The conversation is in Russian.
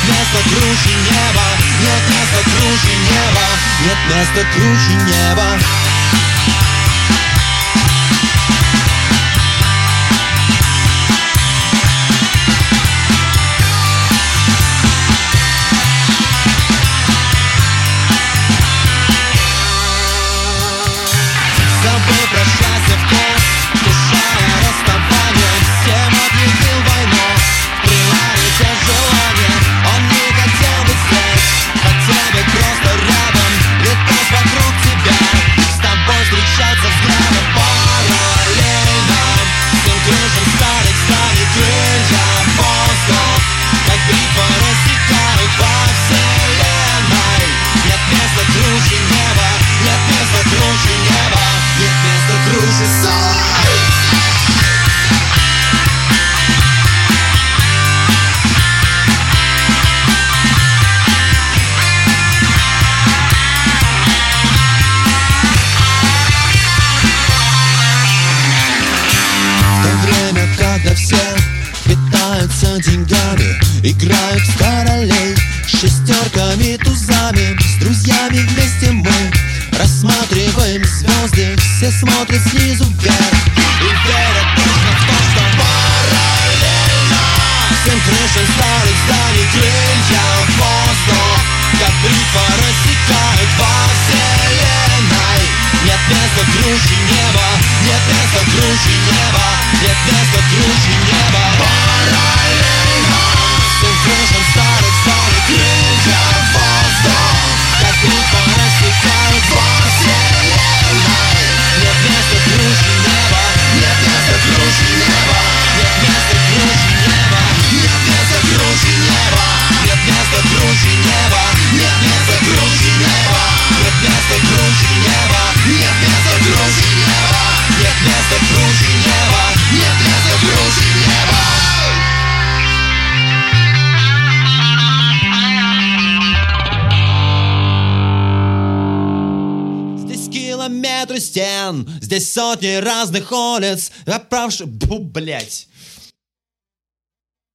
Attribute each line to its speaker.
Speaker 1: места круче неба, нет места круче неба, нет места круче неба.
Speaker 2: Когда все питаются деньгами, играют в королей шестерками, тузами. С друзьями вместе мы рассматриваем звезды. Все смотрят снизу вверх и верят точно в то, что параллельно всем крышам старых зданий крылья в воздух, как бритва рассекают во вселенной. Нет места круче неба, нет места круче неба, нет места круче неба. Параллельно всем крышам старых зданий крылья в воздух, как бритва рассекают во вселенной. Нет места круче неба, нет места круче неба, нет места круче неба, нет места круче неба, нет места круче неба, нет места круче неба, нет места круче неба, нет места круче неба, нет места круче неба, нет места круче неба. Здесь километры стен, здесь сотни разных улиц, блять.